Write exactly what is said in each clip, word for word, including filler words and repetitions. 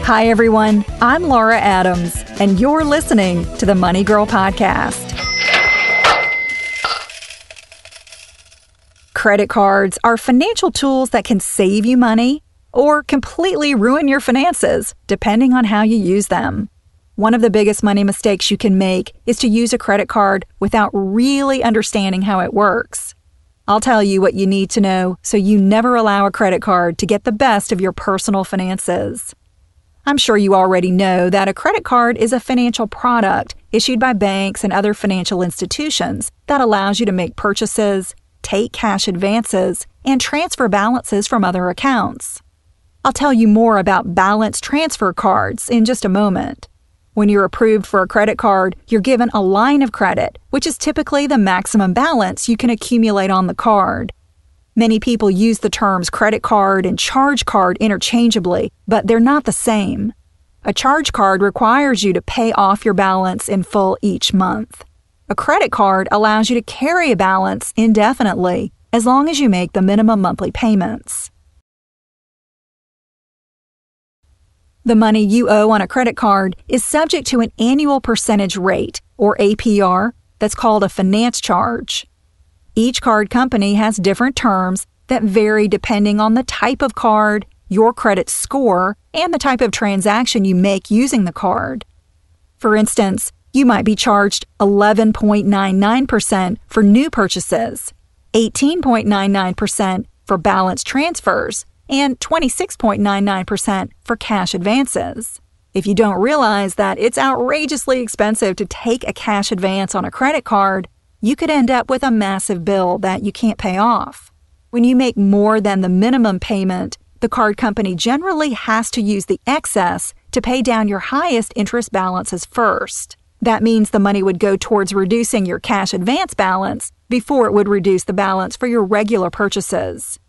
Hi, everyone. I'm Laura Adams, and you're listening to the Money Girl Podcast. Credit cards are financial tools that can save you money or completely ruin your finances, depending on how you use them. One of the biggest money mistakes you can make is to use a credit card without really understanding how it works. I'll tell you what you need to know so you never allow a credit card to get the best of your personal finances. I'm sure you already know that a credit card is a financial product issued by banks and other financial institutions that allows you to make purchases, take cash advances, and transfer balances from other accounts. I'll tell you more about balance transfer cards in just a moment. When you're approved for a credit card, you're given a line of credit, which is typically the maximum balance you can accumulate on the card. Many people use the terms credit card and charge card interchangeably, but they're not the same. A charge card requires you to pay off your balance in full each month. A credit card allows you to carry a balance indefinitely, as long as you make the minimum monthly payments. The money you owe on a credit card is subject to an annual percentage rate, or A P R, that's called a finance charge. Each card company has different terms that vary depending on the type of card, your credit score, and the type of transaction you make using the card. For instance, you might be charged eleven point nine nine percent for new purchases, eighteen point nine nine percent for balance transfers, and twenty-six point nine nine percent for cash advances. If you don't realize that it's outrageously expensive to take a cash advance on a credit card, you could end up with a massive bill that you can't pay off. When you make more than the minimum payment, the card company generally has to use the excess to pay down your highest interest balances first. That means the money would go towards reducing your cash advance balance before it would reduce the balance for your regular purchases.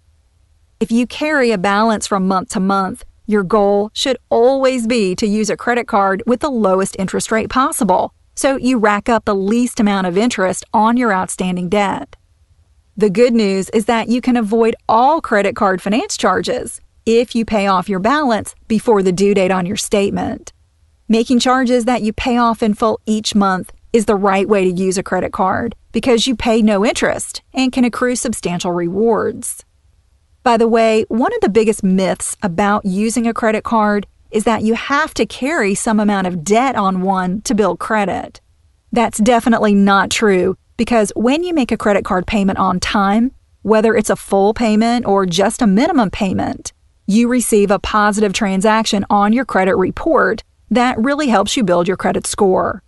If you carry a balance from month to month, your goal should always be to use a credit card with the lowest interest rate possible, so you rack up the least amount of interest on your outstanding debt. The good news is that you can avoid all credit card finance charges if you pay off your balance before the due date on your statement. Making charges that you pay off in full each month is the right way to use a credit card because you pay no interest and can accrue substantial rewards. By the way, one of the biggest myths about using a credit card is that you have to carry some amount of debt on one to build credit. That's definitely not true because when you make a credit card payment on time, whether it's a full payment or just a minimum payment, you receive a positive transaction on your credit report that really helps you build your credit score.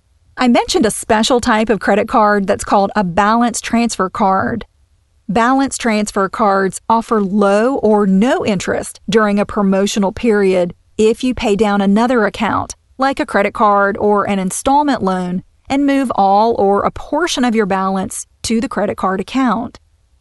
I mentioned a special type of credit card that's called a balance transfer card. Balance transfer cards offer low or no interest during a promotional period if you pay down another account, like a credit card or an installment loan, and move all or a portion of your balance to the credit card account.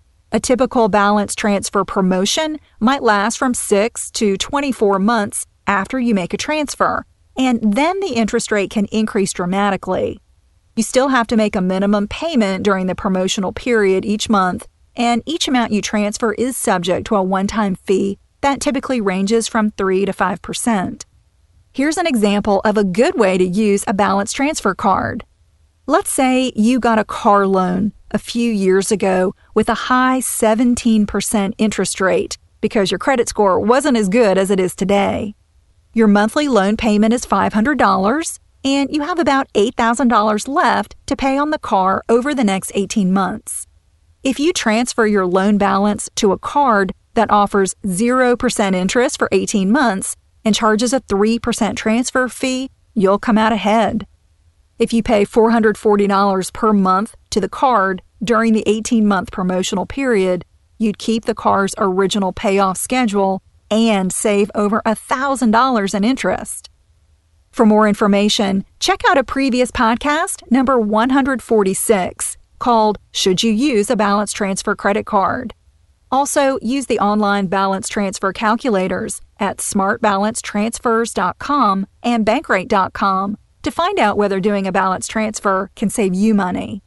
A typical balance transfer promotion might last from six to twenty-four months after you make a transfer, and then the interest rate can increase dramatically. You still have to make a minimum payment during the promotional period each month, and each amount you transfer is subject to a one-time fee that typically ranges from three to five percent. Here's an example of a good way to use a balance transfer card. Let's say you got a car loan a few years ago with a high seventeen percent interest rate because your credit score wasn't as good as it is today. Your monthly loan payment is five hundred dollars, and you have about eight thousand dollars left to pay on the car over the next eighteen months. If you transfer your loan balance to a card that offers zero percent interest for eighteen months and charges a three percent transfer fee, you'll come out ahead. If you pay four hundred forty dollars per month to the card during the eighteen-month promotional period, you'd keep the card's original payoff schedule and save over one thousand dollars in interest. For more information, check out a previous podcast, number one forty-six, called Should You Use a Balance Transfer Credit Card? Also, use the online balance transfer calculators at smart balance transfers dot com and bankrate dot com to find out whether doing a balance transfer can save you money.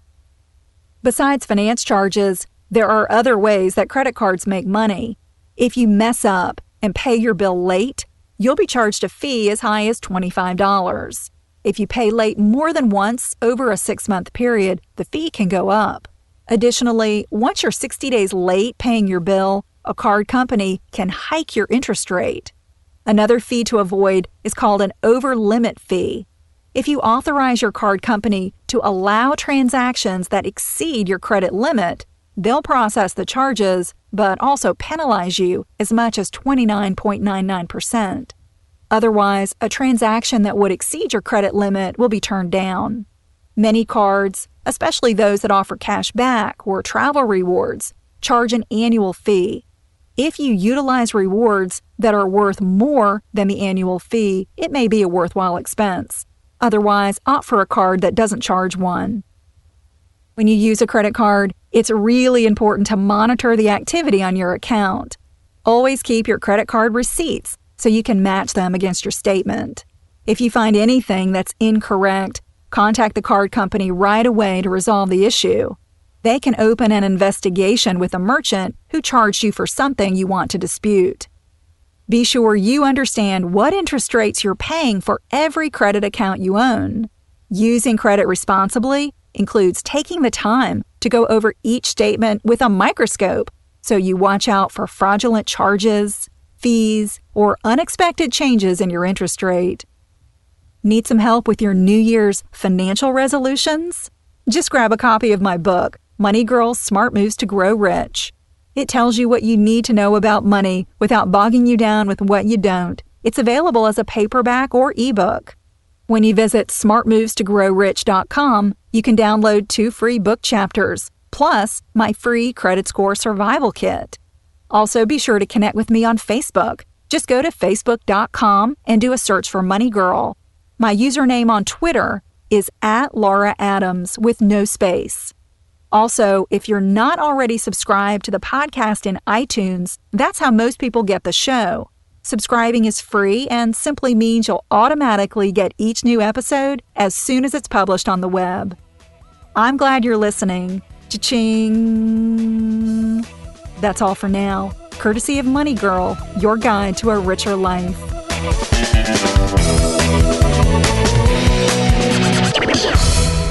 Besides finance charges, there are other ways that credit cards make money. If you mess up and pay your bill late, you'll be charged a fee as high as twenty-five dollars. If you pay late more than once over a six-month period, the fee can go up. Additionally, once you're sixty days late paying your bill, a card company can hike your interest rate. Another fee to avoid is called an over-limit fee. If you authorize your card company to allow transactions that exceed your credit limit, they'll process the charges, but also penalize you as much as twenty-nine point nine nine percent. Otherwise, a transaction that would exceed your credit limit will be turned down. Many cards, especially those that offer cash back or travel rewards, charge an annual fee. If you utilize rewards that are worth more than the annual fee, it may be a worthwhile expense. Otherwise, opt for a card that doesn't charge one. When you use a credit card, it's really important to monitor the activity on your account. Always keep your credit card receipts so you can match them against your statement. If you find anything that's incorrect, contact the card company right away to resolve the issue. They can open an investigation with a merchant who charged you for something you want to dispute. Be sure you understand what interest rates you're paying for every credit account you own. Using credit responsibly includes taking the time to go over each statement with a microscope so you watch out for fraudulent charges, fees, or unexpected changes in your interest rate. Need some help with your New Year's financial resolutions? Just grab a copy of my book, Money Girls Smart Moves to Grow Rich. It tells you what you need to know about money without bogging you down with what you don't. It's available as a paperback or ebook. When you visit smart moves to grow rich dot com, you can download two free book chapters, plus my free credit score survival kit. Also, be sure to connect with me on Facebook. Just go to facebook dot com and do a search for Money Girl. My username on Twitter is at Laura Adams with no space. Also, if you're not already subscribed to the podcast in iTunes, that's how most people get the show. Subscribing is free and simply means you'll automatically get each new episode as soon as it's published on the web. I'm glad you're listening. Cha-ching! That's all for now. Courtesy of Money Girl, your guide to a richer life. Yeah.